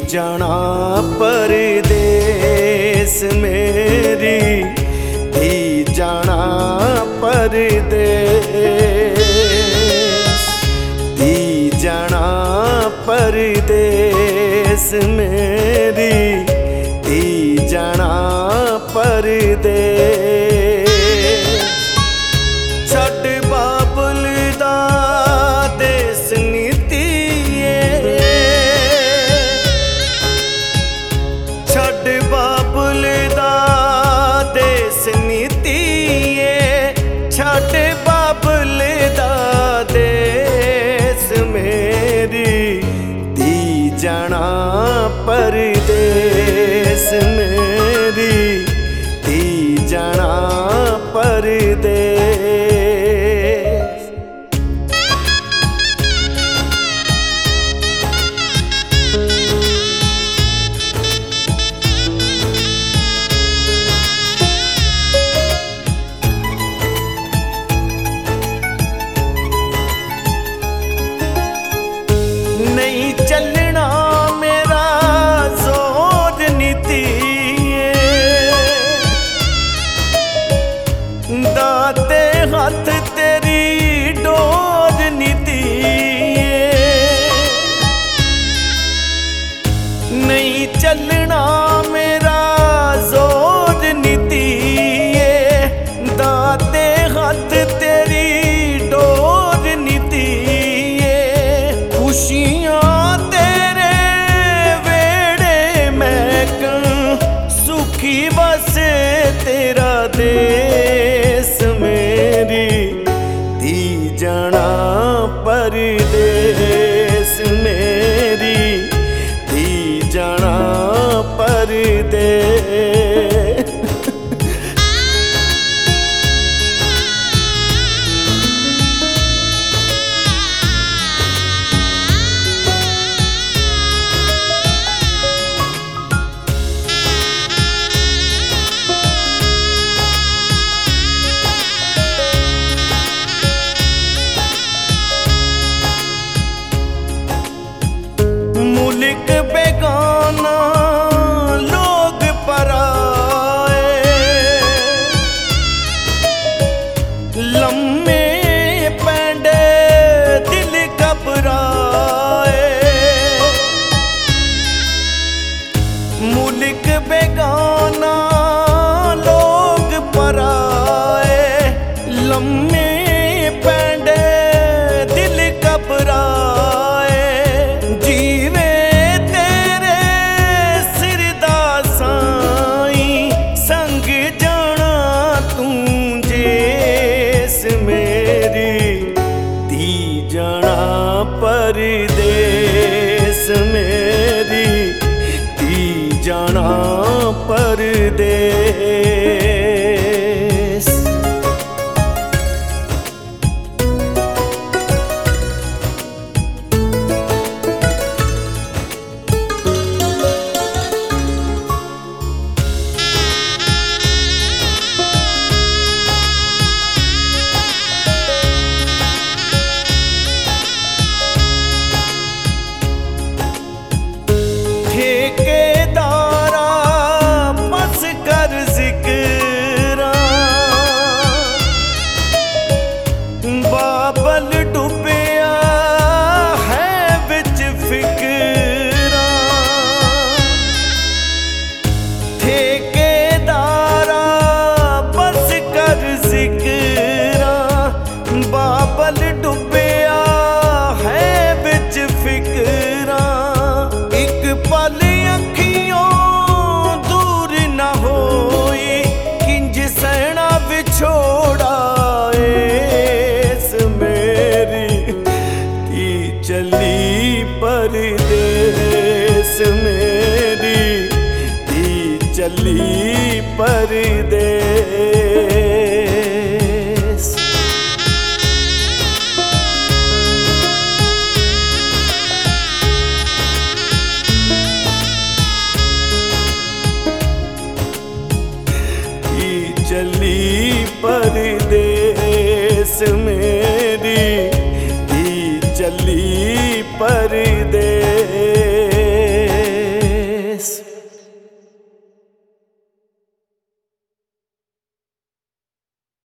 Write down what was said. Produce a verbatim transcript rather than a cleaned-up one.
जाना परदेस मेरी धी जाना परदेस, धी जाना परदेस मेरी धी जाना परदेस। छड़ बाबुल दा देस नीतिए, छड़ बाबुल दा देस नीतिए, छड़ बाबुल दा देस मेरी धी जाना परदेस मेरी धी जाना परदेस। नहीं चलना मेरा जोर नीतिए, दाते हाथ तेरी डोर नीतिए। नहीं चलना मेरा जोर नीतिए, दाते हाथ तेरी डोर नीतिए। खुशियां तेरे वेड़े महकन, सुखी बस तेरा देश मेरी धी जाना परदेस मेरी धी जाना परदेस। मुल्क बेगाना लोग पराए, लम्मे पैंडे दिल घबराए। मुल्क बेगाना लोग पराए, लम्मे पैंडे दिल घबराए। जीवे तेरे सिर दा साईं, संग जाना तू जेस मेरी धी जाना परदेस मेरी धी जाना परदेस। ठेकेदारा बस कर जिक्रा, बाबल डुबिया है बिच फिकरा। ठेकेदारा बस कर जिक्रा, बाबल डुबिया है बिच फिकरा। एक पल अखियों दूर न होई, किंज सहना विछोड़ा एस मेरी धी चली परदेस मेरी धी चली परदेस। चली परदेस मेरी धी चली परदेस।